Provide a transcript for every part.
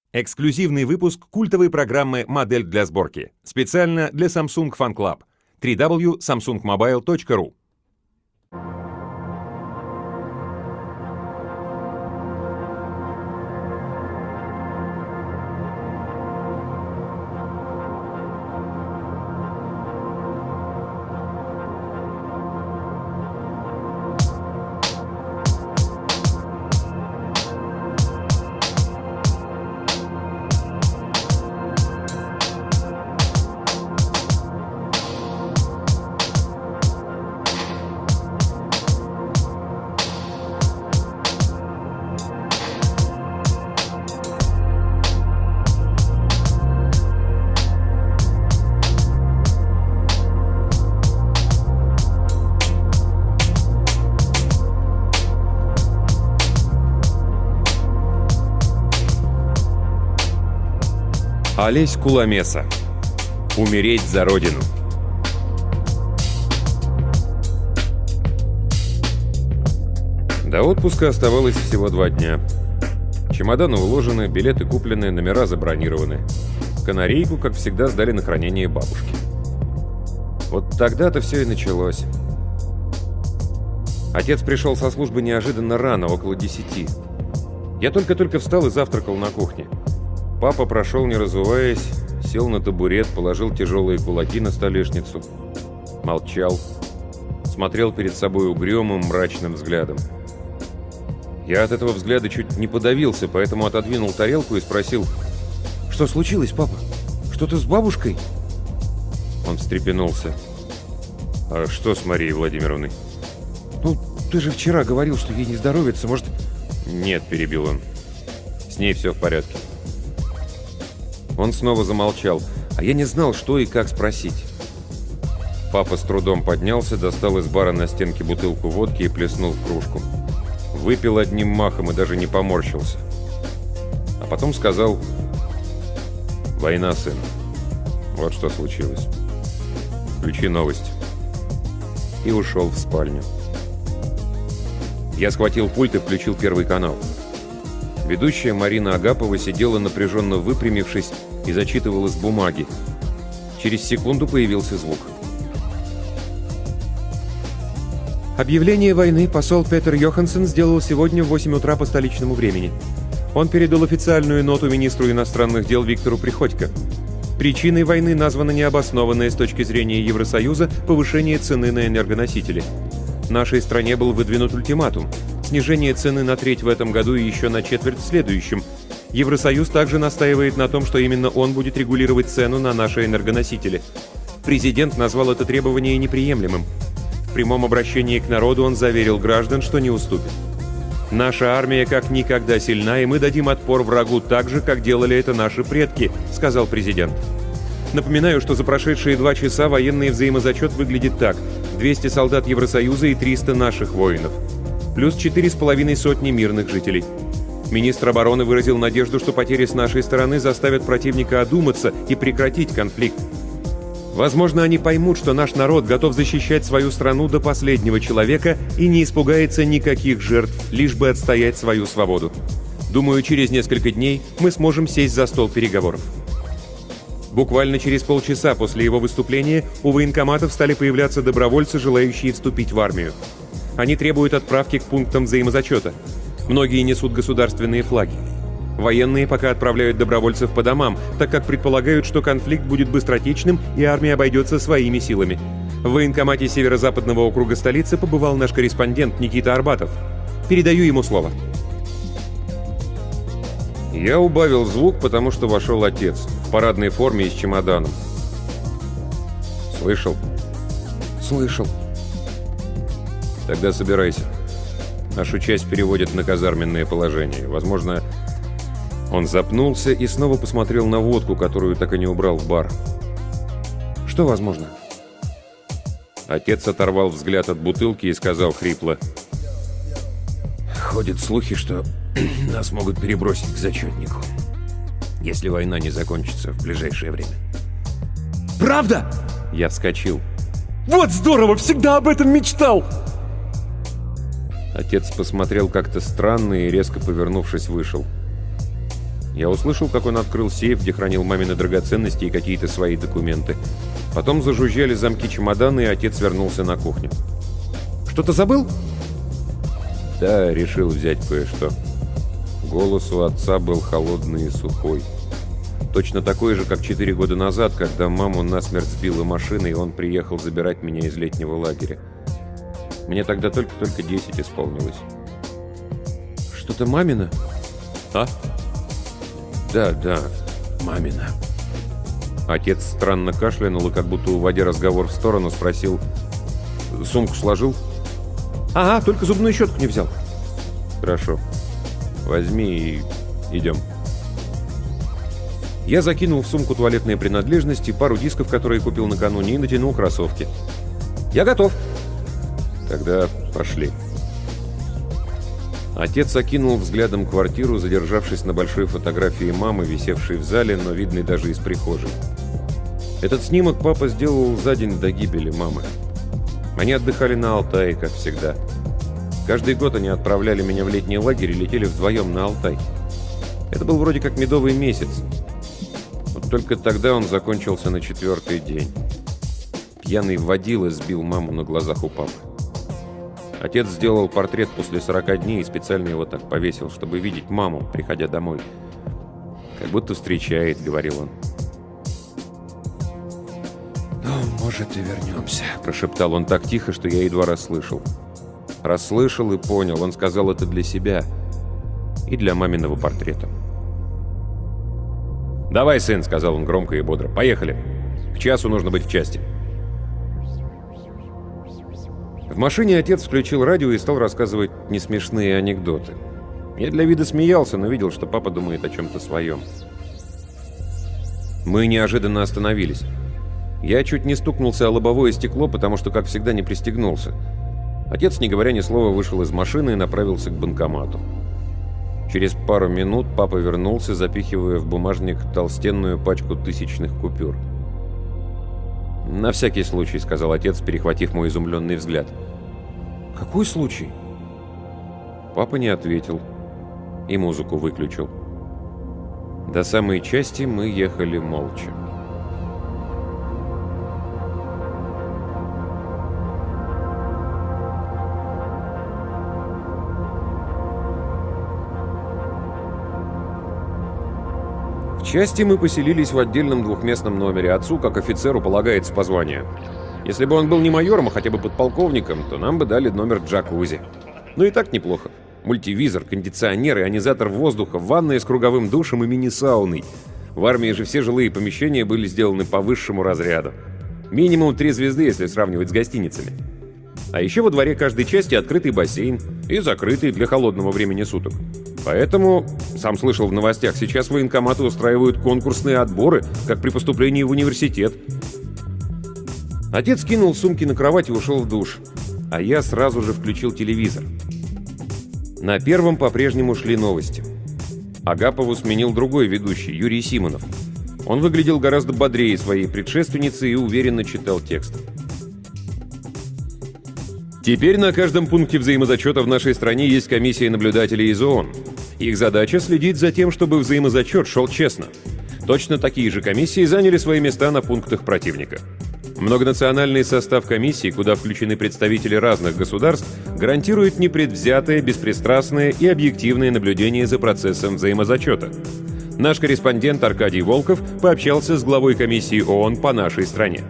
Эксклюзивный выпуск культовой программы «Модель для сборки». Специально для Samsung Fan Club. www.samsungmobile.ru. Олесь Куламеса. Умереть за родину. До отпуска оставалось всего 2 дня. Чемоданы уложены, билеты куплены, номера забронированы. Канарейку, как всегда, сдали на хранение бабушке. Вот тогда-то все и началось. Отец пришел со службы неожиданно рано, около 10. Я только-только встал и завтракал на кухне. Папа прошел, не разуваясь, сел на табурет, положил тяжелые кулаки на столешницу. Молчал. Смотрел перед собой угрюмым, мрачным взглядом. Я от этого взгляда чуть не подавился, поэтому отодвинул тарелку и спросил: «Что случилось, папа? Что-то с бабушкой?» Он встрепенулся. «А что с Марией Владимировной?» «Ну, ты же вчера говорил, что ей не здоровится, может...» «Нет», — перебил он. «С ней все в порядке». Он снова замолчал, а я не знал, что и как спросить. Папа с трудом поднялся, достал из бара на стенке бутылку водки и плеснул в кружку. Выпил одним махом и даже не поморщился. А потом сказал: «Война, сын. Вот что случилось. Включи новости». И ушел в спальню. Я схватил пульт и включил Первый канал. Ведущая Марина Агапова сидела, напряженно выпрямившись, и зачитывала с бумаги. Через секунду появился звук. Объявление войны посол Петер Йоханссон сделал сегодня в 8 утра по столичному времени. Он передал официальную ноту министру иностранных дел Виктору Приходько. Причиной войны названо необоснованное с точки зрения Евросоюза повышение цены на энергоносители. Нашей стране был выдвинут ультиматум: снижение цены на треть в этом году и еще на четверть в следующем. Евросоюз также настаивает на том, что именно он будет регулировать цену на наши энергоносители. Президент назвал это требование неприемлемым. В прямом обращении к народу он заверил граждан, что не уступит. «Наша армия как никогда сильна, и мы дадим отпор врагу так же, как делали это наши предки», — сказал президент. Напоминаю, что за прошедшие 2 часа военный взаимозачет выглядит так: 200 солдат Евросоюза и 300 наших воинов. Плюс 4,5 сотни мирных жителей. Министр обороны выразил надежду, что потери с нашей стороны заставят противника одуматься и прекратить конфликт. Возможно, они поймут, что наш народ готов защищать свою страну до последнего человека и не испугается никаких жертв, лишь бы отстоять свою свободу. Думаю, через несколько дней мы сможем сесть за стол переговоров». Буквально через полчаса после его выступления у военкоматов стали появляться добровольцы, желающие вступить в армию. Они требуют отправки к пунктам взаимозачета. Многие несут государственные флаги. Военные пока отправляют добровольцев по домам, так как предполагают, что конфликт будет быстротечным и армия обойдется своими силами. В военкомате Северо-Западного округа столицы побывал наш корреспондент Никита Арбатов. Передаю ему слово. Я убавил звук, потому что вошел отец в парадной форме и с чемоданом. «Слышал?» «Слышал». «Тогда собирайся. Нашу часть переводят на казарменное положение. Возможно...» Он запнулся и снова посмотрел на водку, которую так и не убрал в бар. «Что возможно?» Отец оторвал взгляд от бутылки и сказал хрипло: «Ходят слухи, что нас могут перебросить к зачетнику, если война не закончится в ближайшее время». «Правда?» Я вскочил. «Вот здорово! Всегда об этом мечтал!» Отец посмотрел как-то странно и, резко повернувшись, вышел. Я услышал, как он открыл сейф, где хранил мамины драгоценности и какие-то свои документы. Потом зажужжали замки чемодана, и отец вернулся на кухню. «Что-то забыл?» «Да, решил взять кое-что». Голос у отца был холодный и сухой. Точно такой же, как 4 года назад, когда маму насмерть сбила машина, и он приехал забирать меня из летнего лагеря. Мне тогда только 10 исполнилось. «Что-то мамино?» «А?» «Да, мамина». Отец странно кашлянул и, как будто уводя разговор в сторону, спросил: «Сумку сложил?» «Ага, только зубную щетку не взял». «Хорошо. Возьми и идем». Я закинул в сумку туалетные принадлежности, пару дисков, которые купил накануне, и натянул кроссовки. «Я готов». «Тогда пошли». Отец окинул взглядом квартиру, задержавшись на большой фотографии мамы, висевшей в зале, но видной даже из прихожей. Этот снимок папа сделал за день до гибели мамы. Они отдыхали на Алтае, как всегда. Каждый год они отправляли меня в летний лагерь и летели вдвоем на Алтай. Это был вроде как медовый месяц. Вот только тогда он закончился на 4-й день. Пьяный водила сбил маму на глазах у папы. Отец сделал портрет после 40 дней и специально его так повесил, чтобы видеть маму, приходя домой. «Как будто встречает», — говорил он. «Ну, может, и вернемся», — прошептал он так тихо, что я едва расслышал. Расслышал и понял. Он сказал это для себя и для маминого портрета. «Давай, сын», — сказал он громко и бодро. «Поехали. К часу нужно быть в части». В машине отец включил радио и стал рассказывать несмешные анекдоты. Я для вида смеялся, но видел, что папа думает о чем-то своем. Мы неожиданно остановились. Я чуть не стукнулся о лобовое стекло, потому что, как всегда, не пристегнулся. Отец, не говоря ни слова, вышел из машины и направился к банкомату. Через пару минут папа вернулся, запихивая в бумажник толстенную пачку тысячных купюр. «На всякий случай», — сказал отец, перехватив мой изумленный взгляд. «Какой случай?» Папа не ответил и музыку выключил. До самой части мы ехали молча. В части мы поселились в отдельном двухместном номере. Отцу, как офицеру, полагается по званию. Если бы он был не майором, а хотя бы подполковником, то нам бы дали номер джакузи. Ну и так неплохо. Мультивизор, кондиционер, ионизатор воздуха, ванная с круговым душем и мини-сауной. В армии же все жилые помещения были сделаны по высшему разряду. Минимум 3 звезды, если сравнивать с гостиницами. А еще во дворе каждой части открытый бассейн и закрытый для холодного времени суток. Поэтому, сам слышал в новостях, сейчас военкоматы устраивают конкурсные отборы, как при поступлении в университет. Отец кинул сумки на кровать и ушел в душ, а я сразу же включил телевизор. На первом по-прежнему шли новости. Агапову сменил другой ведущий, Юрий Симонов. Он выглядел гораздо бодрее своей предшественницы и уверенно читал текст. Теперь на каждом пункте взаимозачета в нашей стране есть комиссия наблюдателей из ООН. Их задача — следить за тем, чтобы взаимозачет шел честно. Точно такие же комиссии заняли свои места на пунктах противника. Многонациональный состав комиссии, куда включены представители разных государств, гарантирует непредвзятое, беспристрастное и объективное наблюдение за процессом взаимозачета. Наш корреспондент Аркадий Волков пообщался с главой комиссии ООН по нашей стране.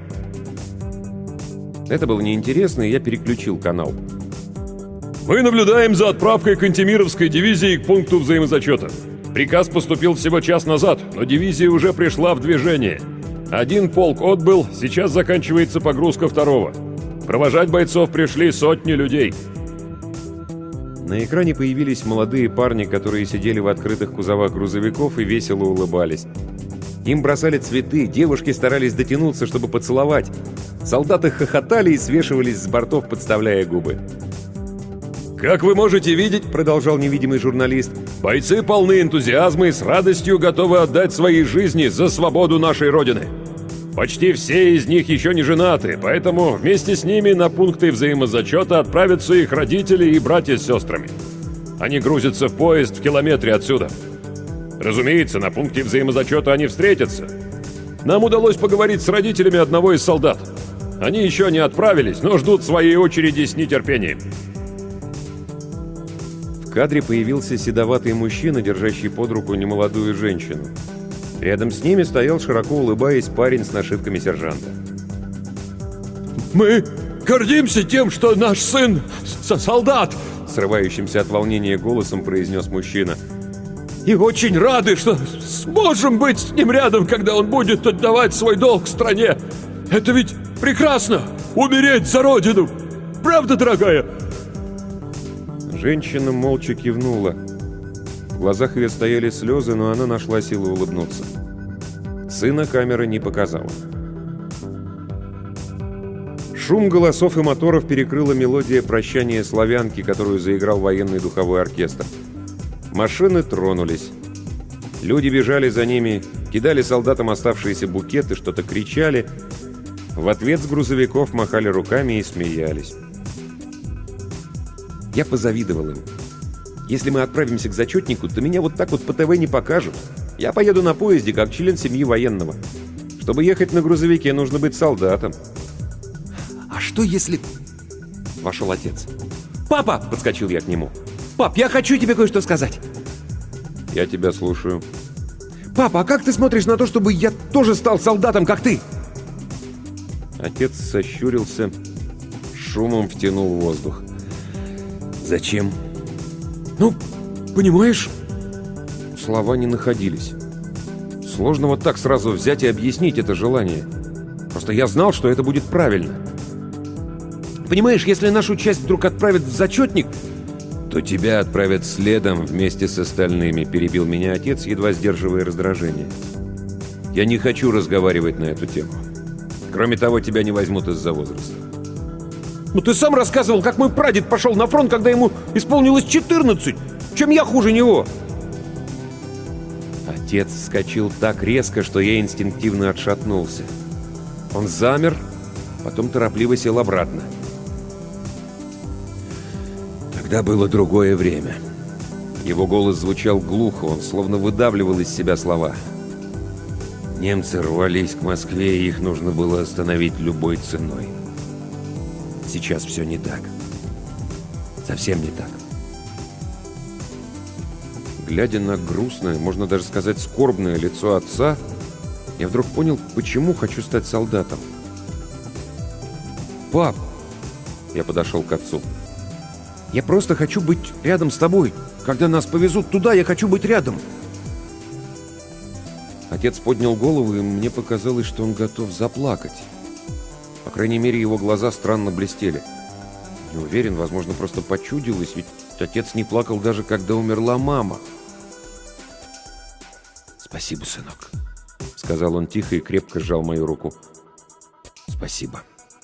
Это было неинтересно, и я переключил канал. Мы наблюдаем за отправкой Кантемировской дивизии к пункту взаимозачета. Приказ поступил всего час назад, но дивизия уже пришла в движение. 1 полк отбыл, сейчас заканчивается погрузка 2-го. Провожать бойцов пришли сотни людей. На экране появились молодые парни, которые сидели в открытых кузовах грузовиков и весело улыбались. Им бросали цветы, девушки старались дотянуться, чтобы поцеловать. Солдаты хохотали и свешивались с бортов, подставляя губы. «Как вы можете видеть, — продолжал невидимый журналист, — бойцы полны энтузиазма и с радостью готовы отдать свои жизни за свободу нашей Родины. Почти все из них еще не женаты, поэтому вместе с ними на пункты взаимозачета отправятся их родители и братья с сестрами. Они грузятся в поезд в километре отсюда. Разумеется, на пункте взаимозачета они встретятся. Нам удалось поговорить с родителями одного из солдат. Они еще не отправились, но ждут своей очереди с нетерпением. В кадре появился седоватый мужчина, держащий под руку немолодую женщину. Рядом с ними стоял, широко улыбаясь, парень с нашивками сержанта. «Мы гордимся тем, что наш сын солдат!» Срывающимся от волнения голосом произнес мужчина. «И очень рады, что сможем быть с ним рядом, когда он будет отдавать свой долг стране! Это ведь прекрасно! Умереть за родину! Правда, дорогая?» Женщина молча кивнула. В глазах ее стояли слезы, но она нашла силы улыбнуться. Сына камера не показала. Шум голосов и моторов перекрыла мелодия «Прощания славянки», которую заиграл военный духовой оркестр. Машины тронулись. Люди бежали за ними, кидали солдатам оставшиеся букеты, что-то кричали. В ответ с грузовиков махали руками и смеялись. Я позавидовал им. Если мы отправимся к зачетнику, то меня вот так вот по ТВ не покажут. Я поеду на поезде, как член семьи военного. Чтобы ехать на грузовике, нужно быть солдатом. «А что если...» Вошел отец. «Папа!» — подскочил я к нему. «Пап, я хочу тебе кое-что сказать!» «Я тебя слушаю». «Папа, а как ты смотришь на то, чтобы я тоже стал солдатом, как ты?» Отец сощурился, шумом втянул воздух. «Зачем?» «Ну, понимаешь...» Слова не находились. Сложно вот так сразу взять и объяснить это желание. Просто я знал, что это будет правильно. Понимаешь, если нашу часть вдруг отправят в зачетник, то тебя отправят следом вместе с остальными, перебил меня отец, едва сдерживая раздражение. Я не хочу разговаривать на эту тему. Кроме того, тебя не возьмут из-за возраста. Ну ты сам рассказывал, как мой прадед пошел на фронт, когда ему исполнилось 14. Чем я хуже него? Отец вскочил так резко, что я инстинктивно отшатнулся. Он замер, потом торопливо сел обратно. Тогда было другое время. Его голос звучал глухо, он словно выдавливал из себя слова. Немцы рвались к Москве, и их нужно было остановить любой ценой. Сейчас все не так. Совсем не так. Глядя на грустное, можно даже сказать скорбное лицо отца, я вдруг понял, почему хочу стать солдатом. «Пап!» Я подошел к отцу. «Я просто хочу быть рядом с тобой. Когда нас повезут туда, я хочу быть рядом». Отец поднял голову, и мне показалось, что он готов заплакать. По крайней мере, его глаза странно блестели. Не уверен, возможно, просто почудилось, ведь отец не плакал даже, когда умерла мама. «Спасибо, сынок», — сказал он тихо и крепко сжал мою руку. «Спасибо».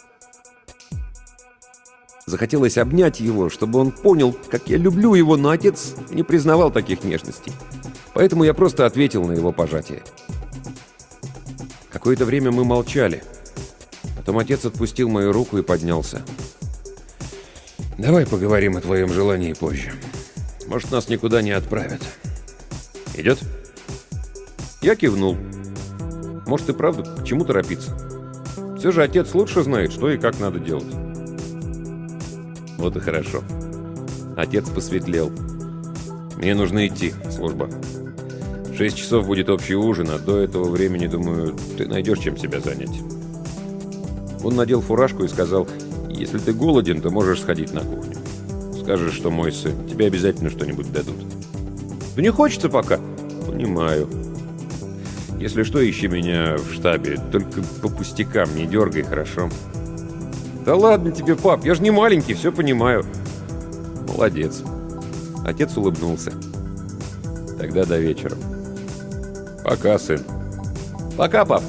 Захотелось обнять его, чтобы он понял, как я люблю его, но отец не признавал таких нежностей. Поэтому я просто ответил на его пожатие. Какое-то время мы молчали. Потом отец отпустил мою руку и поднялся. «Давай поговорим о твоем желании позже. Может, нас никуда не отправят. Идет?» Я кивнул. Может, и правда, к чему торопиться? Все же отец лучше знает, что и как надо делать. Вот и хорошо. Отец посветлел. Мне нужно идти, служба. В 6 часов будет общий ужин, а до этого времени, думаю, ты найдешь чем себя занять. Он надел фуражку и сказал: если ты голоден, то можешь сходить на кухню. Скажешь, что мой сын, тебе обязательно что-нибудь дадут. Да не хочется пока. Понимаю. Если что, ищи меня в штабе. Только по пустякам не дергай, хорошо? Да ладно тебе, пап, я же не маленький, все понимаю. Молодец. Отец улыбнулся. Тогда до вечера. Пока, сын. Пока, пап.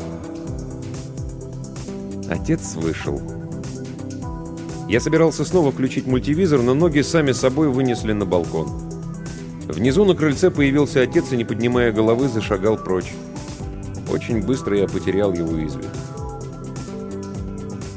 Отец вышел. Я собирался снова включить мультивизор, но ноги сами собой вынесли на балкон. Внизу на крыльце появился отец и, не поднимая головы, зашагал прочь. Очень быстро я потерял его из виду.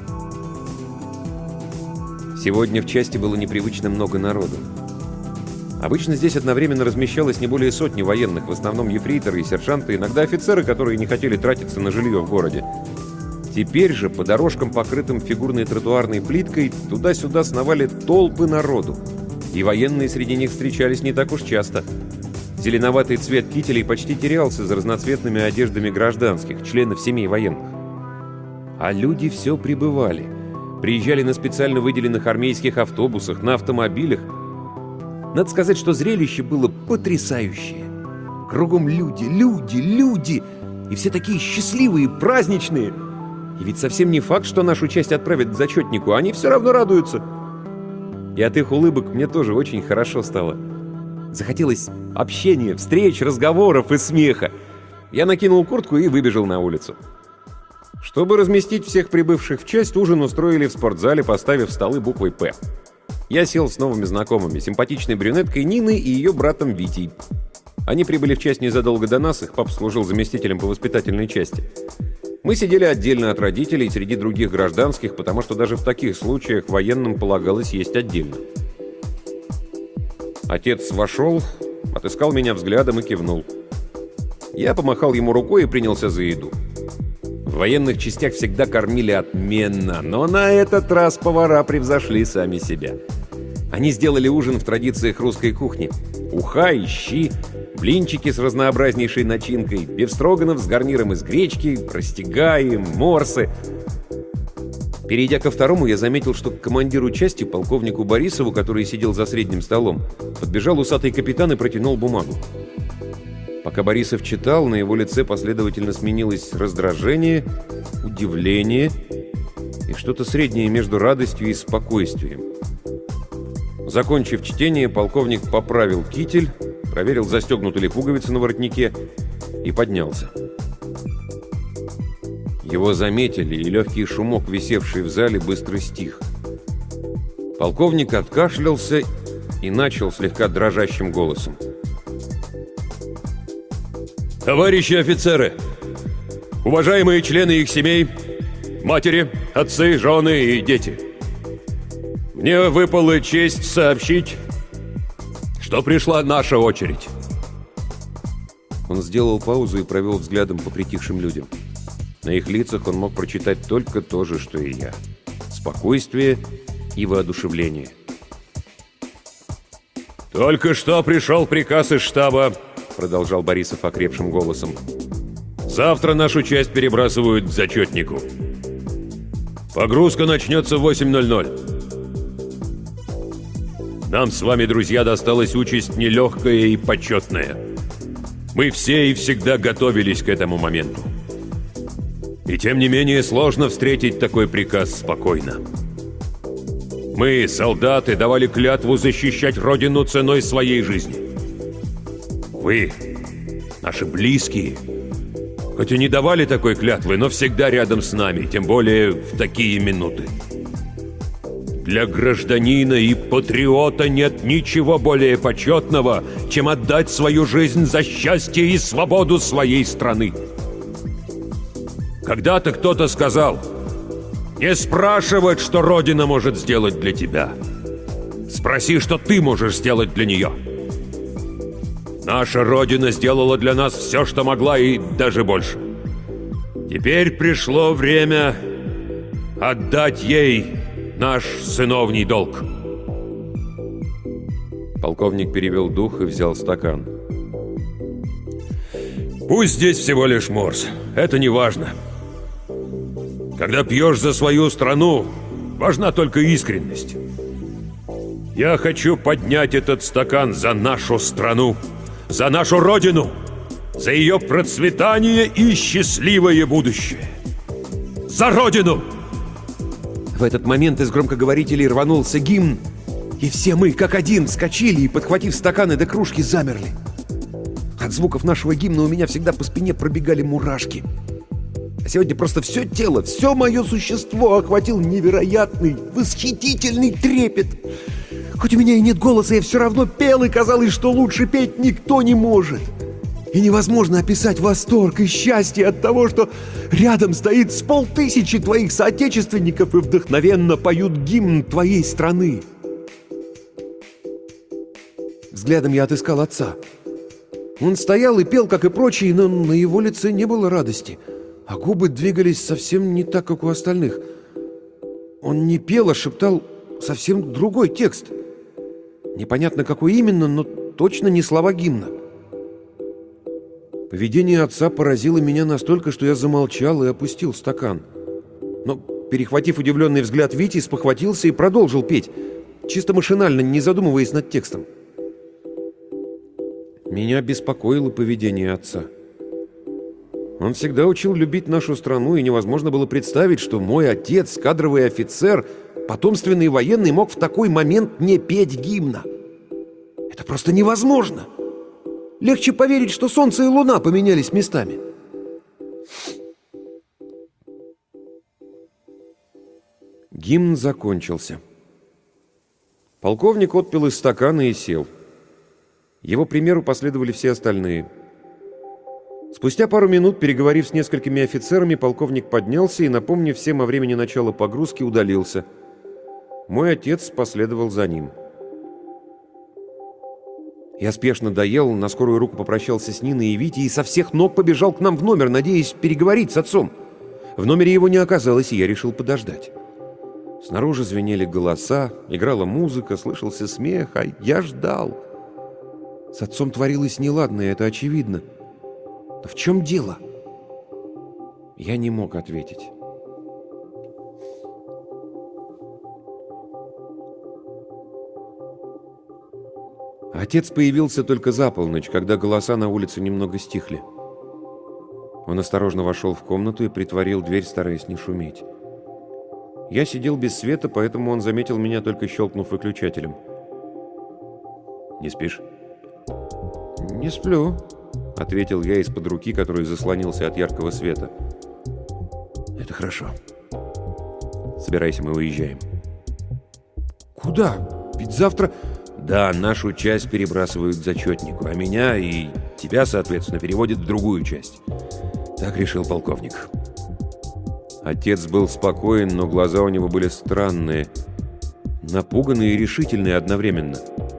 Сегодня в части было непривычно много народу. Обычно здесь одновременно размещалось не более сотни военных, в основном ефрейторы и сержанты, иногда офицеры, которые не хотели тратиться на жилье в городе. Теперь же по дорожкам, покрытым фигурной тротуарной плиткой, туда-сюда сновали толпы народу. И военные среди них встречались не так уж часто. Зеленоватый цвет кителей почти терялся за разноцветными одеждами гражданских, членов семей военных. А люди все прибывали. Приезжали на специально выделенных армейских автобусах, на автомобилях. Надо сказать, что зрелище было потрясающее. Кругом люди, люди, люди. И все такие счастливые, праздничные. И ведь совсем не факт, что нашу часть отправят к зачетнику. Они все равно радуются. И от их улыбок мне тоже очень хорошо стало. Захотелось общения, встреч, разговоров и смеха. Я накинул куртку и выбежал на улицу. Чтобы разместить всех прибывших в часть, ужин устроили в спортзале, поставив столы буквой «П». Я сел с новыми знакомыми, симпатичной брюнеткой Ниной и ее братом Витей. Они прибыли в часть незадолго до нас, их папа служил заместителем по воспитательной части. Мы сидели отдельно от родителей среди других гражданских, потому что даже в таких случаях военным полагалось есть отдельно. Отец вошел, отыскал меня взглядом и кивнул. Я помахал ему рукой и принялся за еду. В военных частях всегда кормили отменно, но на этот раз повара превзошли сами себя. Они сделали ужин в традициях русской кухни. Уха и щи, блинчики с разнообразнейшей начинкой, бефстроганов с гарниром из гречки, растягаи, морсы. Перейдя ко второму, я заметил, что к командиру части, полковнику Борисову, который сидел за средним столом, подбежал усатый капитан и протянул бумагу. Пока Борисов читал, на его лице последовательно сменилось раздражение, удивление и что-то среднее между радостью и спокойствием. Закончив чтение, полковник поправил китель, проверил, застегнуты ли пуговицы на воротнике, и поднялся. Его заметили, и легкий шумок, висевший в зале, быстро стих. Полковник откашлялся и начал слегка дрожащим голосом. Товарищи офицеры, уважаемые члены их семей, матери, отцы, жены и дети. Мне выпала честь сообщить, что пришла наша очередь. Он сделал паузу и провел взглядом по притихшим людям. На их лицах он мог прочитать только то же, что и я. Спокойствие и воодушевление. «Только что пришел приказ из штаба», — продолжал Борисов окрепшим голосом. «Завтра нашу часть перебрасывают к зачетнику. Погрузка начнется в 8:00. Нам с вами, друзья, досталась участь нелегкая и почетная. Мы все и всегда готовились к этому моменту. И тем не менее сложно встретить такой приказ спокойно. Мы, солдаты, давали клятву защищать Родину ценой своей жизни. Вы, наши близкие, хоть и не давали такой клятвы, но всегда рядом с нами, тем более в такие минуты. Для гражданина и патриота нет ничего более почетного, чем отдать свою жизнь за счастье и свободу своей страны. Когда-то кто-то сказал: не спрашивать, что Родина может сделать для тебя. Спроси, что ты можешь сделать для нее. Наша Родина сделала для нас все, что могла, и даже больше. Теперь пришло время отдать ей наш сыновний долг. Полковник перевел дух и взял стакан. Пусть здесь всего лишь морс, это не важно. Когда пьешь за свою страну, важна только искренность. Я хочу поднять этот стакан за нашу страну, за нашу Родину, за ее процветание и счастливое будущее. За Родину! В этот момент из громкоговорителей рванулся гимн, и все мы, как один, вскочили и, подхватив стаканы до кружки, замерли. От звуков нашего гимна у меня всегда по спине пробегали мурашки. А сегодня просто все тело, все мое существо охватил невероятный, восхитительный трепет. Хоть у меня и нет голоса, я все равно пел, и казалось, что лучше петь никто не может. И невозможно описать восторг и счастье от того, что рядом стоит с 500 твоих соотечественников и вдохновенно поют гимн твоей страны. взглядом я отыскал отца. Он стоял и пел, как и прочие, но на его лице не было радости, а губы двигались совсем не так, как у остальных. Он не пел, а шептал совсем другой текст. Непонятно, какой именно, но точно не слова гимна. Поведение отца поразило меня настолько, что я замолчал и опустил стакан. Но, перехватив удивленный взгляд Вити, спохватился и продолжил петь, чисто машинально, не задумываясь над текстом. Меня беспокоило поведение отца. Он всегда учил любить нашу страну, и невозможно было представить, что мой отец, кадровый офицер, потомственный военный, мог в такой момент не петь гимна. Это просто невозможно. Легче поверить, что солнце и луна поменялись местами. Гимн закончился. Полковник отпил из стакана и сел. Его примеру последовали все остальные. Спустя пару минут, переговорив с несколькими офицерами, полковник поднялся и, напомнив всем о времени начала погрузки, удалился. Мой отец последовал за ним. Я спешно доел, на скорую руку попрощался с Ниной и Витей и со всех ног побежал к нам в номер, надеясь переговорить с отцом. В номере его не оказалось, и я решил подождать. Снаружи звенели голоса, играла музыка, слышался смех, а я ждал. С отцом творилось неладное, это очевидно. Но в чем дело? Я не мог ответить. Отец появился только за полночь, когда голоса на улице немного стихли. Он осторожно вошел в комнату и притворил дверь, стараясь не шуметь. Я сидел без света, поэтому он заметил меня, только щелкнув выключателем. «Не спишь?» «Не сплю», — ответил я из-под руки, который заслонился от яркого света. «Это хорошо. Собирайся, мы уезжаем». «Куда? Ведь завтра...» «Да, нашу часть перебрасывают к зачетнику, а меня и тебя, соответственно, переводят в другую часть. Так решил полковник». Отец был спокоен, но глаза у него были странные, напуганные и решительные одновременно.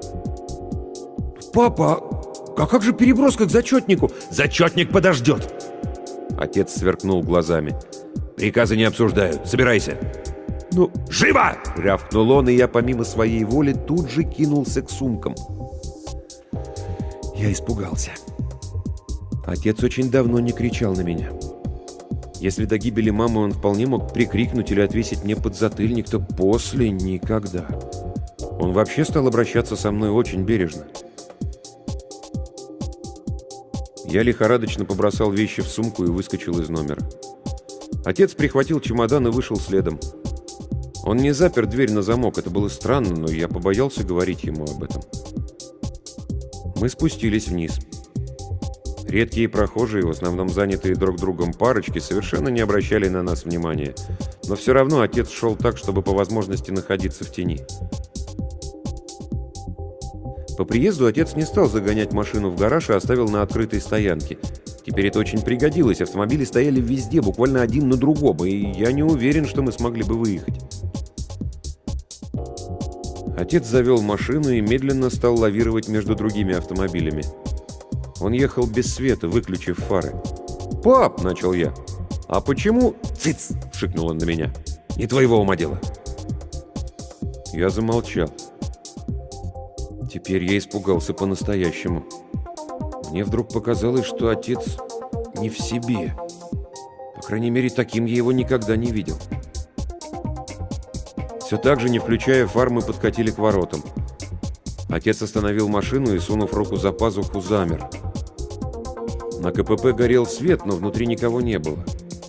«Папа, а как же переброска к зачетнику?» «Зачетник подождет!» Отец сверкнул глазами. «Приказы не обсуждают. Собирайся!» «Ну, живо!» — рявкнул он, и я, помимо своей воли, тут же кинулся к сумкам. Я испугался. Отец очень давно не кричал на меня. Если до гибели мамы он вполне мог прикрикнуть или отвесить мне подзатыльник, то после никогда. Он вообще стал обращаться со мной очень бережно. Я лихорадочно побросал вещи в сумку и выскочил из номера. Отец прихватил чемодан и вышел следом. Он не запер дверь на замок, это было странно, но я побоялся говорить ему об этом. Мы спустились вниз. Редкие прохожие, в основном занятые друг другом парочки, совершенно не обращали на нас внимания. Но все равно отец шел так, чтобы по возможности находиться в тени. По приезду отец не стал загонять машину в гараж, а оставил на открытой стоянке. Теперь это очень пригодилось, автомобили стояли везде, буквально один на другом, и я не уверен, что мы смогли бы выехать. Отец завел машину и медленно стал лавировать между другими автомобилями. Он ехал без света, выключив фары. «Пап!» — начал я. «А почему...» «Цыц!» — шикнул он на меня. «Не твоего ума дело!» Я замолчал. Теперь я испугался по-настоящему. Мне вдруг показалось, что отец не в себе. По крайней мере, таким я его никогда не видел. Все так же, не включая фар, мы подкатили к воротам. Отец остановил машину и, сунув руку за пазуху, замер. На КПП горел свет, но внутри никого не было.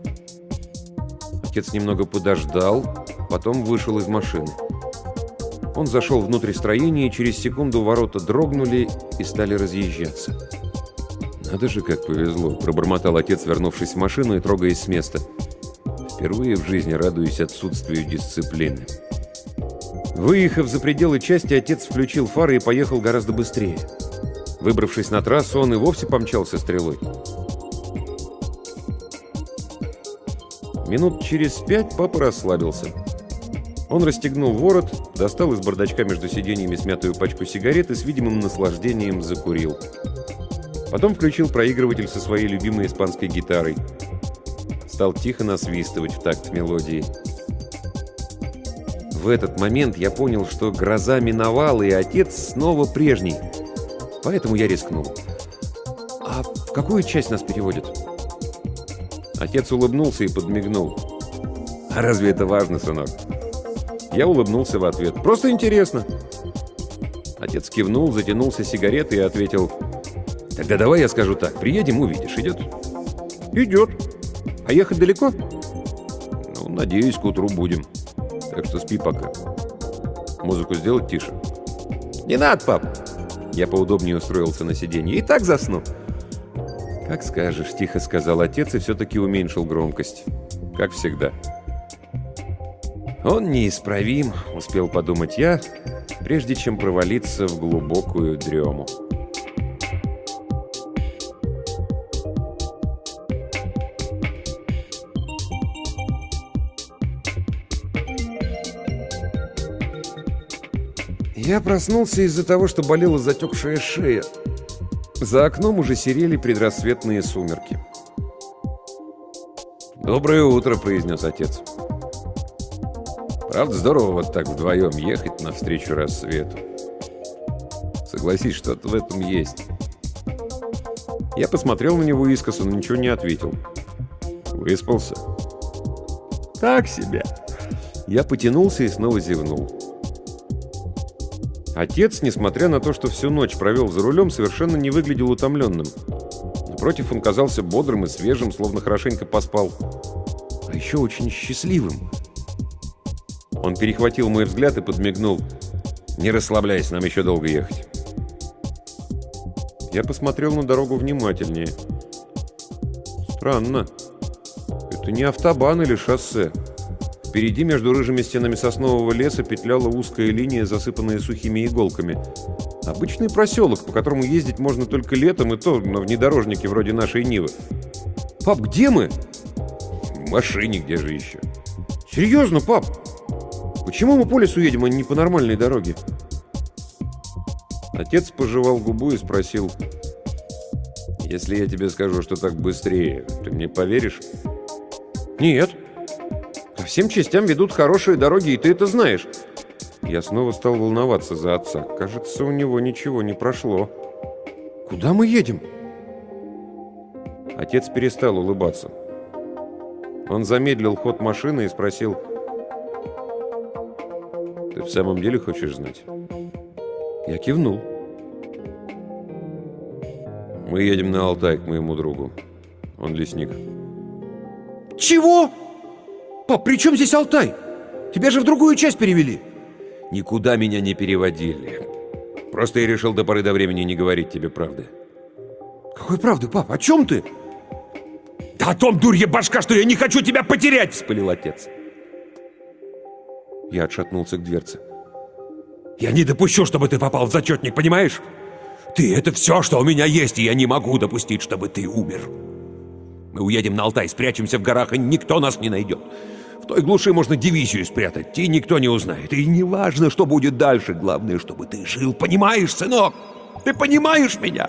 Отец немного подождал, потом вышел из машины. Он зашел внутрь строения, и через секунду ворота дрогнули и стали разъезжаться. «Надо же, как повезло!» – пробормотал отец, вернувшись в машину и трогаясь с места. «Впервые в жизни радуюсь отсутствию дисциплины». Выехав за пределы части, отец включил фары и поехал гораздо быстрее. Выбравшись на трассу, он и вовсе помчался стрелой. Минут через 5 папа расслабился. Он расстегнул ворот, достал из бардачка между сиденьями смятую пачку сигарет и с видимым наслаждением закурил. Потом включил проигрыватель со своей любимой испанской гитарой. Стал тихо насвистывать в такт мелодии. В этот момент я понял, что гроза миновала, и отец снова прежний. Поэтому я рискнул. «А в какую часть нас переводят?» Отец улыбнулся и подмигнул. «А разве это важно, сынок?» Я улыбнулся в ответ. «Просто интересно». Отец кивнул, затянулся сигаретой и ответил: «Тогда давай я скажу так. Приедем, увидишь. Идет?» «Идет. А ехать далеко?» «Ну, надеюсь, к утру будем. Так что спи пока. Музыку сделать тише?» «Не надо, пап!» Я поудобнее устроился на сиденье. «И так засну». «Как скажешь», — тихо сказал отец и все-таки уменьшил громкость. Как всегда. «Он неисправим», — успел подумать я, прежде чем провалиться в глубокую дрему. Я проснулся из-за того, что болела затекшая шея. За окном уже серели предрассветные сумерки. «Доброе утро», — произнес отец. «Правда, здорово вот так вдвоем ехать навстречу рассвету. Согласись, что-то в этом есть». Я посмотрел на него искоса, но ничего не ответил. «Выспался?» «Так себе». Я потянулся и снова зевнул. Отец, несмотря на то, что всю ночь провел за рулем, совершенно не выглядел утомленным. Напротив, он казался бодрым и свежим, словно хорошенько поспал. А еще очень счастливым. Он перехватил мой взгляд и подмигнул. «Не расслабляйся, нам еще долго ехать». Я посмотрел на дорогу внимательнее. Странно. Это не автобан или шоссе. Впереди между рыжими стенами соснового леса петляла узкая линия, засыпанная сухими иголками. Обычный проселок, по которому ездить можно только летом, и то на внедорожнике вроде нашей Нивы. «Пап, где мы?» «В машине, где же еще?» «Серьезно, пап? Почему мы по лесу едем, а не по нормальной дороге?» Отец пожевал губу и спросил: «Если я тебе скажу, что так быстрее, ты мне поверишь?» «Нет. По всем частям ведут хорошие дороги, и ты это знаешь». Я снова стал волноваться за отца. Кажется, у него ничего не прошло. «Куда мы едем?» Отец перестал улыбаться. Он замедлил ход машины и спросил: «Ты в самом деле хочешь знать?» Я кивнул. «Мы едем на Алтай к моему другу. Он лесник». «Чего? Пап, при чем здесь Алтай? Тебя же в другую часть перевели». «Никуда меня не переводили. Просто я решил до поры до времени не говорить тебе правды». «Какой правды, пап? О чем ты?» «Да о том, дурья башка, что я не хочу тебя потерять!» — вспылил отец. Я отшатнулся к дверце. «Я не допущу, чтобы ты попал в зачетник, понимаешь? Ты — это все, что у меня есть, и я не могу допустить, чтобы ты умер. Мы уедем на Алтай, спрячемся в горах, и никто нас не найдет. В той глуши можно дивизию спрятать, и никто не узнает. И не важно, что будет дальше, главное, чтобы ты жил. Понимаешь, сынок? Ты понимаешь меня?»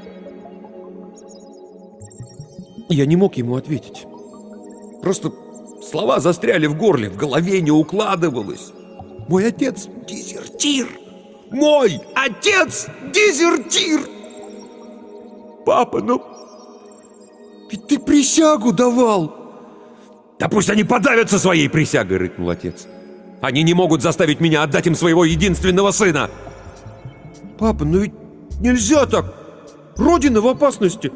Я не мог ему ответить. Просто слова застряли в горле, в голове не укладывалось. Мой отец — дезертир! Мой отец — дезертир! Папа, ну... Ведь ты присягу давал! Да пусть они подавятся своей присягой, рыкнул отец. Они не могут заставить меня отдать им своего единственного сына. Папа, ну ведь нельзя так! Родина в опасности!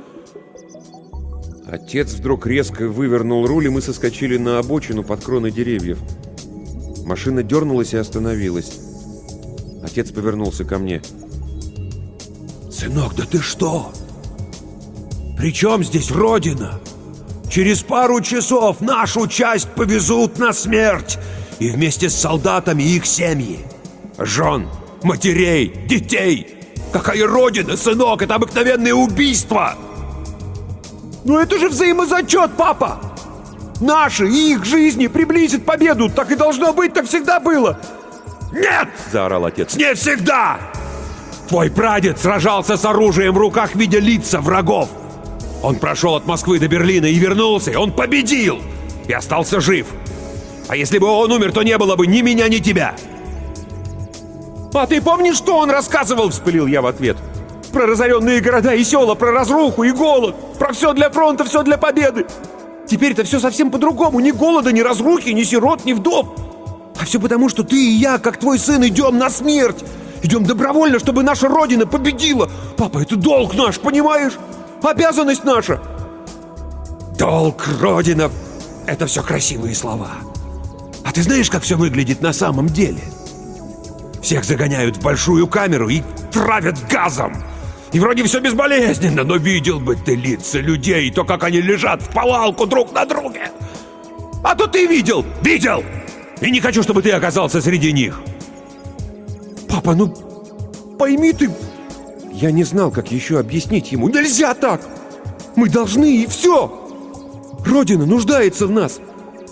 Отец вдруг резко вывернул руль, и мы соскочили на обочину под кроны деревьев. Машина дернулась и остановилась. Отец повернулся ко мне. «Сынок, да ты что? При чем здесь Родина? Через пару часов нашу часть повезут на смерть, и вместе с солдатами их семьи. Жен, матерей, детей. Какая Родина, сынок? Это обыкновенное убийство!» «Ну это же взаимозачет, папа!» Наши и их жизни приблизит победу. Так и должно быть, так всегда было. «Нет!» — заорал отец. «Не всегда! Твой прадед сражался с оружием в руках, видя лица врагов. Он прошел от Москвы до Берлина и вернулся, и он победил! И остался жив! А если бы он умер, то не было бы ни меня, ни тебя!» «А ты помнишь, что он рассказывал?» — вспылил я в ответ. «Про разоренные города и села, про разруху и голод, про все для фронта, все для победы. Теперь-то все совсем по-другому. Ни голода, ни разрухи, ни сирот, ни вдов. А все потому, что ты и я, как твой сын, идем на смерть. Идем добровольно, чтобы наша Родина победила. Папа, это долг наш, понимаешь? Обязанность наша!» «Долг, Родина — это все красивые слова. А ты знаешь, как все выглядит на самом деле? Всех загоняют в большую камеру и травят газом. И вроде все безболезненно, но видел бы ты лица людей, то, как они лежат в повалку друг на друге. А то ты видел! Видел! И не хочу, чтобы ты оказался среди них!» «Папа, ну пойми ты...» Я не знал, как еще объяснить ему. «Нельзя так! Мы должны, и все! Родина нуждается в нас!»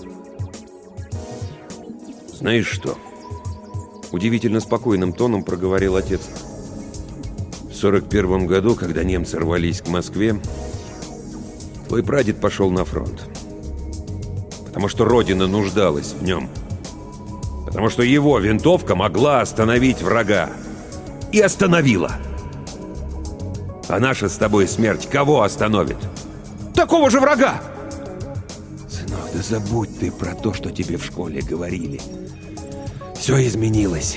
«Знаешь что?» Удивительно спокойным тоном проговорил отец. В 41 году, когда немцы рвались к Москве, твой прадед пошел на фронт. Потому что Родина нуждалась в нем. Потому что его винтовка могла остановить врага. И остановила. А наша с тобой смерть кого остановит? Такого же врага! Сынок, да забудь ты про то, что тебе в школе говорили. Все изменилось.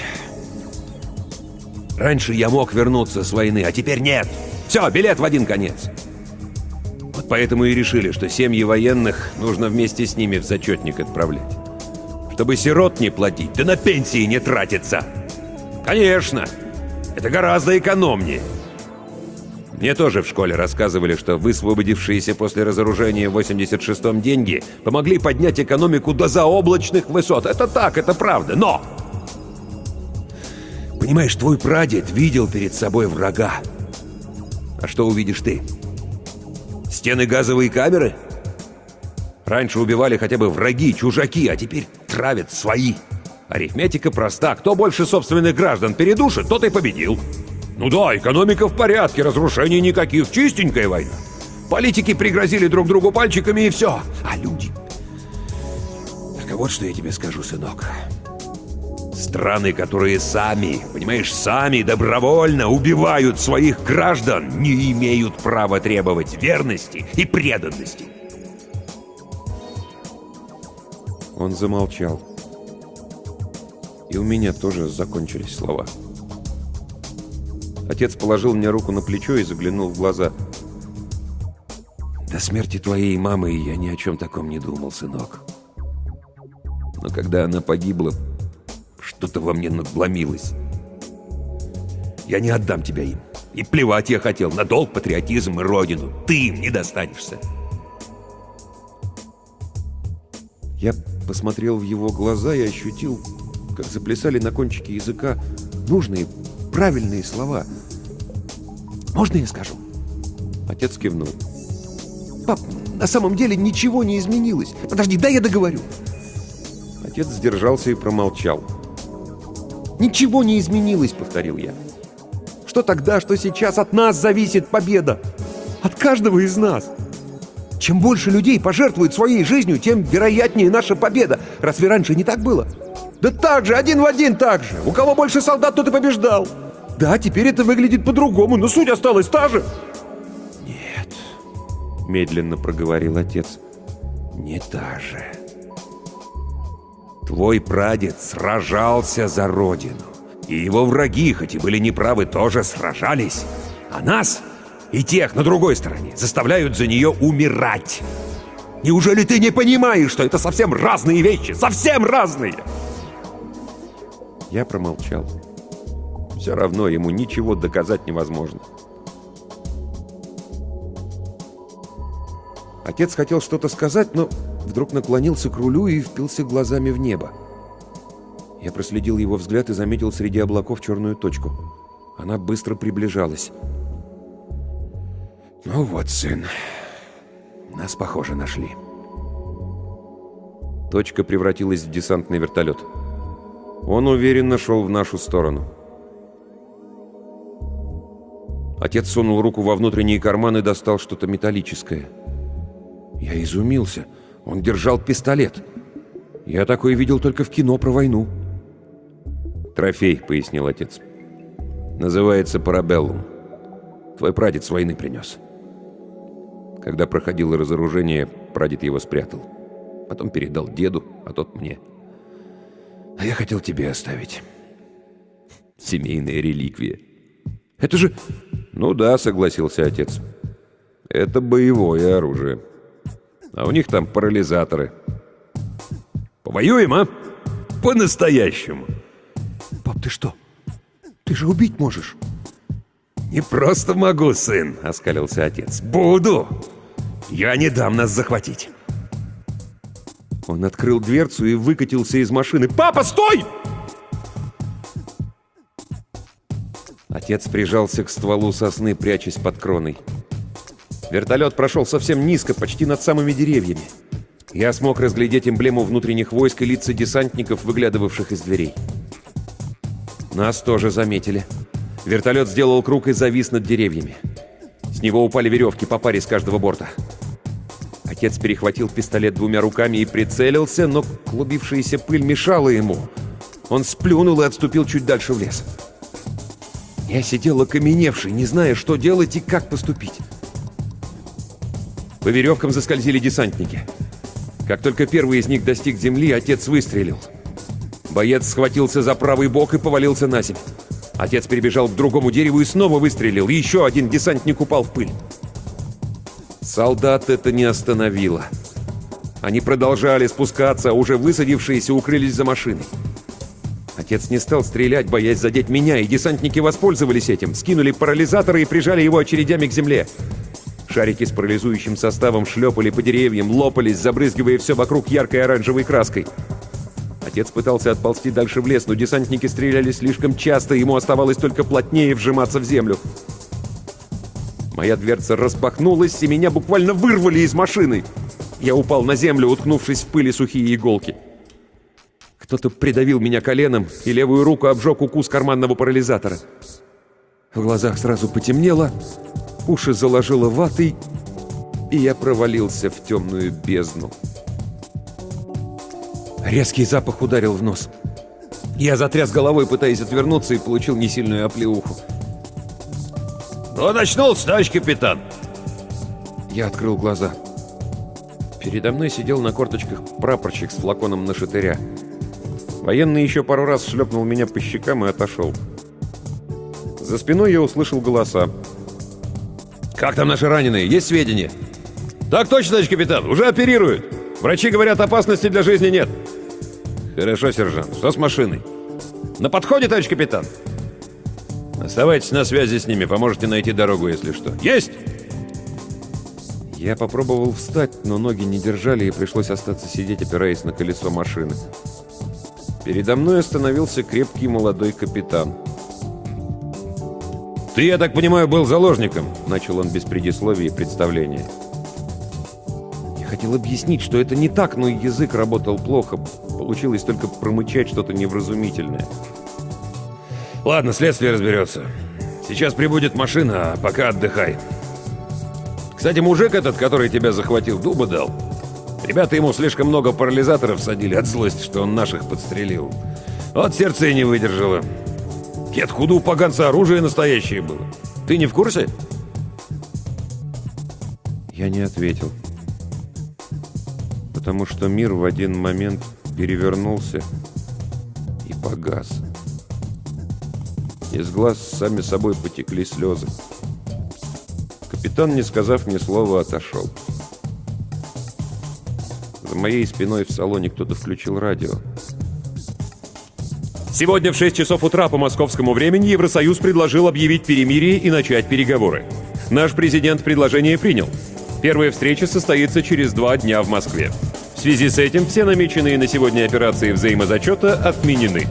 Раньше я мог вернуться с войны, а теперь нет. Все, билет в один конец. Вот поэтому и решили, что семьи военных нужно вместе с ними в зачетник отправлять. Чтобы сирот не платить, да на пенсии не тратиться. Конечно, это гораздо экономнее. Мне тоже в школе рассказывали, что высвободившиеся после разоружения в 86-м деньги помогли поднять экономику до заоблачных высот. Это так, это правда, но... Понимаешь, твой прадед видел перед собой врага. А что увидишь ты? Стены газовой камеры? Раньше убивали хотя бы враги, чужаки, а теперь травят свои. Арифметика проста. Кто больше собственных граждан передушит, тот и победил. Ну да, экономика в порядке, разрушений никаких, чистенькая война. Политики пригрозили друг другу пальчиками и все. А люди... Так вот, что я тебе скажу, сынок. Страны, которые сами, понимаешь, сами добровольно убивают своих граждан, не имеют права требовать верности и преданности. Он замолчал. И у меня тоже закончились слова. Отец положил мне руку на плечо и заглянул в глаза. До смерти твоей мамы я ни о чем таком не думал, сынок. Но когда она погибла, что-то во мне надломилось. Я не отдам тебя им. И плевать я хотел на долг, патриотизм и родину. Ты им не достанешься. Я посмотрел в его глаза и ощутил, как заплясали на кончике языка нужные, правильные слова. «Можно я скажу?» Отец кивнул. «Пап, на самом деле ничего не изменилось. Подожди, дай я договорю». Отец сдержался и промолчал. «Ничего не изменилось», — повторил я. «Что тогда, что сейчас от нас зависит победа? От каждого из нас. Чем больше людей пожертвует своей жизнью, тем вероятнее наша победа. Разве раньше не так было? Да так же, один в один так же. У кого больше солдат, тот и побеждал. Да, теперь это выглядит по-другому, но суть осталась та же». «Нет», — медленно проговорил отец, — «не та же. Твой прадед сражался за родину, и его враги, хоть и были неправы, тоже сражались. А нас и тех на другой стороне заставляют за нее умирать. Неужели ты не понимаешь, что это совсем разные вещи? Совсем разные!» Я промолчал. Все равно ему ничего доказать невозможно. Отец хотел что-то сказать, но вдруг наклонился к рулю и впился глазами в небо. Я проследил его взгляд и заметил среди облаков черную точку. Она быстро приближалась. «Ну вот, сын, нас, похоже, нашли. Точка превратилась в десантный вертолет. Он уверенно шел в нашу сторону. Отец сунул руку во внутренний карман и достал что-то металлическое. Я изумился. Он держал пистолет. Я такое видел только в кино про войну. «Трофей», — пояснил отец. «Называется парабеллум. Твой прадед с войны принес. Когда проходило разоружение, прадед его спрятал. Потом передал деду, а тот мне. А я хотел тебе оставить. Семейная реликвия». «Это же...» «Ну да», — согласился отец. «Это боевое оружие. А у них там парализаторы». «Повоюем, а? По-настоящему». «Пап, ты что? Ты же убить можешь». «Не просто могу, сын», — оскалился отец. «Буду! Я не дам нас захватить». Он открыл дверцу и выкатился из машины. «Папа, стой!» Отец прижался к стволу сосны, прячась под кроной. Вертолет прошел совсем низко, почти над самыми деревьями. Я смог разглядеть эмблему внутренних войск и лица десантников, выглядывавших из дверей. Нас тоже заметили. Вертолет сделал круг и завис над деревьями. С него упали веревки по паре с каждого борта. Отец перехватил пистолет двумя руками и прицелился, но клубившаяся пыль мешала ему. Он сплюнул и отступил чуть дальше в лес. Я сидел окаменевший, не зная, что делать и как поступить. По веревкам заскользили десантники. Как только первый из них достиг земли, отец выстрелил. Боец схватился за правый бок и повалился на землю. Отец перебежал к другому дереву и снова выстрелил. И еще один десантник упал в пыль. Солдат это не остановило. Они продолжали спускаться, а уже высадившиеся укрылись за машиной. Отец не стал стрелять, боясь задеть меня, и десантники воспользовались этим, скинули парализаторы и прижали его очередями к земле. Шарики с парализующим составом шлепали по деревьям, лопались, забрызгивая все вокруг яркой оранжевой краской. Отец пытался отползти дальше в лес, но десантники стреляли слишком часто, ему оставалось только плотнее вжиматься в землю. Моя дверца распахнулась, и меня буквально вырвали из машины. Я упал на землю, уткнувшись в пыли сухие иголки. Кто-то придавил меня коленом, и левую руку обжег укус карманного парализатора. В глазах сразу потемнело, уши заложило ватой, и я провалился в темную бездну. Резкий запах ударил в нос. Я затряс головой, пытаясь отвернуться, и получил несильную оплеуху. «Ну, очнулся, товарищ капитан!» Я открыл глаза. Передо мной сидел на корточках прапорщик с флаконом нашатыря. Военный еще пару раз шлепнул меня по щекам и отошел. За спиной я услышал голоса. «Как там наши раненые? Есть сведения?» «Так точно, товарищ капитан! Уже оперируют! Врачи говорят, опасности для жизни нет!» «Хорошо, сержант. Что с машиной?» «На подходе, товарищ капитан!» «Оставайтесь на связи с ними, поможете найти дорогу, если что». «Есть!» Я попробовал встать, но ноги не держали, и пришлось остаться сидеть, опираясь на колесо машины. Передо мной остановился крепкий молодой капитан. «Ты, я так понимаю, был заложником?» Начал он без предисловия и представления. Я хотел объяснить, что это не так, но язык работал плохо. Получилось только промычать что-то невразумительное. «Ладно, следствие разберется. Сейчас прибудет машина, а пока отдыхай. Кстати, мужик этот, который тебя захватил, дуба дал. Ребята ему слишком много парализаторов садили от злости, что он наших подстрелил. Вот сердце и не выдержало. Кет худу у поганца оружие настоящее было. Ты не в курсе?» Я не ответил. Потому что мир в один момент перевернулся и погас. Из глаз сами собой потекли слезы. Капитан, не сказав ни слова, отошел. За моей спиной в салоне кто-то включил радио. Сегодня в 6 часов утра по московскому времени Евросоюз предложил объявить перемирие и начать переговоры. Наш президент предложение принял. Первая встреча состоится через 2 дня в Москве. В связи с этим все намеченные на сегодня операции взаимозачета отменены.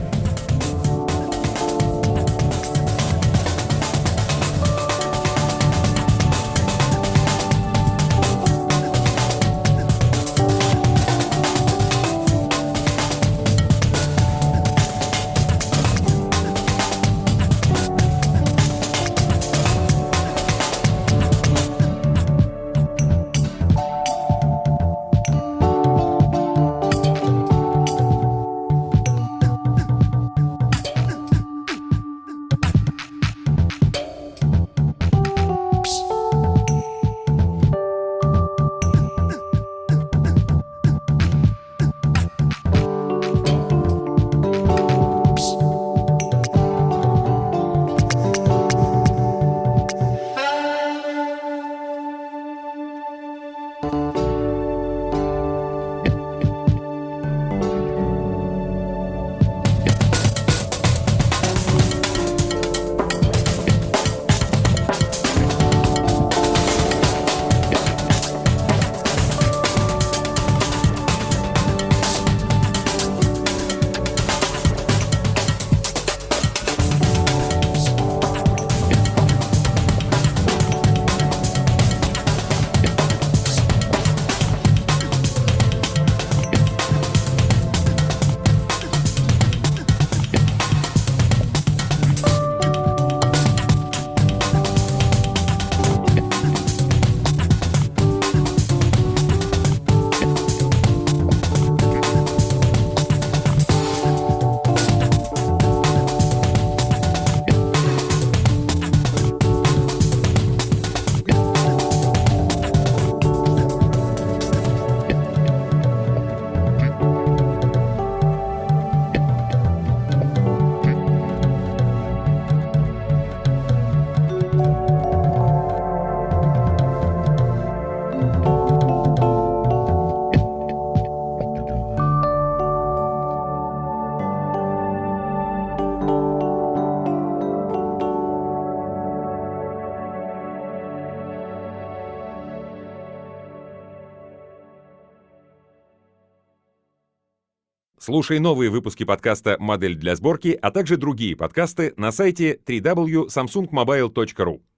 Слушай новые выпуски подкаста «Модель для сборки», а также другие подкасты на сайте www.samsungmobile.ru.